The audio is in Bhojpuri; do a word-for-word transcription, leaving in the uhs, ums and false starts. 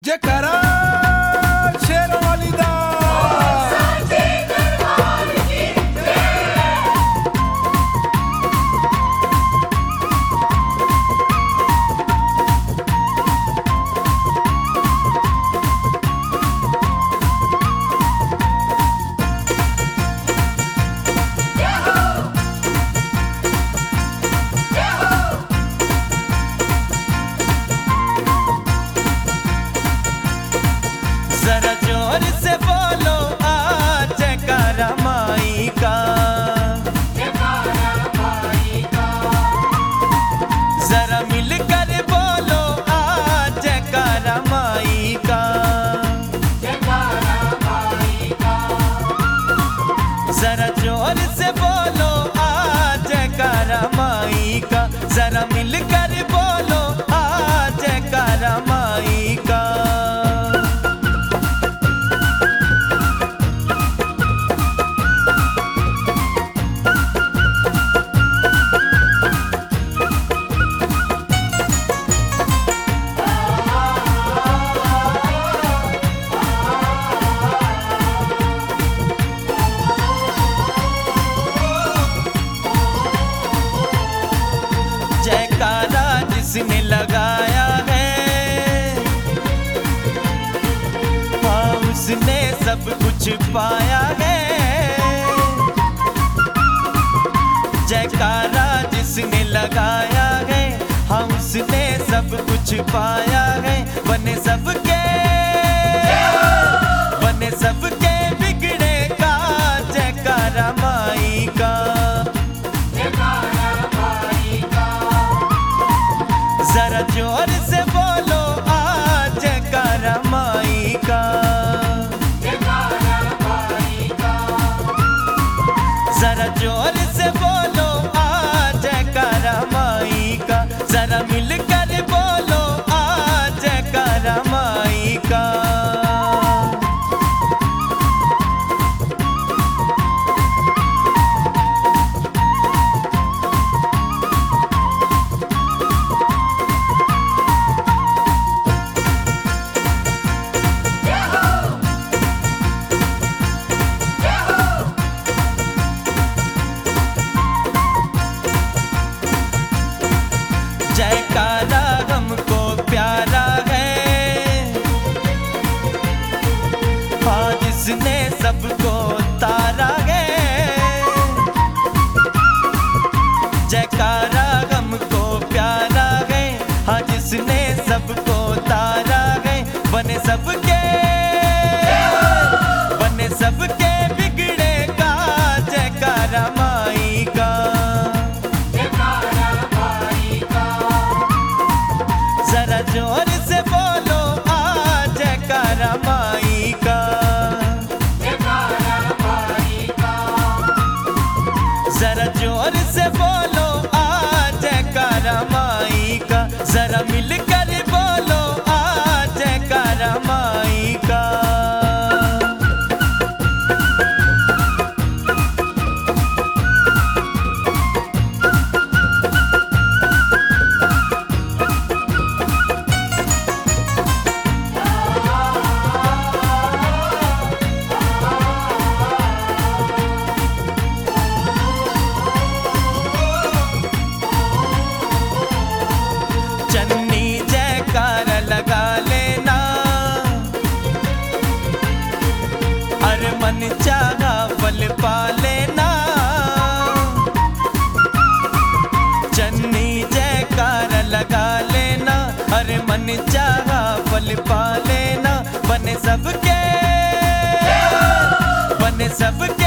जयकारा शेरों वाली दा जरा जोर से बोलो आ जयकारा माई का, जरा मिलकर बोलो आ जयकारा माई का, जरा जोर से बोलो आ जयकारा माई का, जरा मिलकर बोलो आ जयकारा माई का। जयकारा जिसने लगाया है, हाँ उसने सब कुछ पाया है। जयकारा जिसने लगाया है, हाँ उसने सब कुछ पाया है। बने सबके बने सबके बिगड़े का जयकारा माई का, जरा जोर से बोलो आ जयकारा माई का, जरा जोर से बोलो आ जयकारा माई का, जरा मिलकर बोलो आ जयकारा माई का। जयकारा हमको प्यारा है, हाँ जिसने सबको तारा है। जयकारा हमको प्यारा है, हाँ जिसने सबको तारा है। बने सबके बने सबके बिगड़े का जयकारा माई का, जरा जोर से बोलो आ जयकारा माई का, जरा जोर से बोलो आ जयकारा माई का, जरा मिलकर बोलो आ जयकारा माई का। चन्नी जयकारा लगा लेना, हर मन चाहा फल पा लेना। चन्नी जयकारा लगा लेना, हर मन चाहा फल पा लेना। बने सबके बने सबके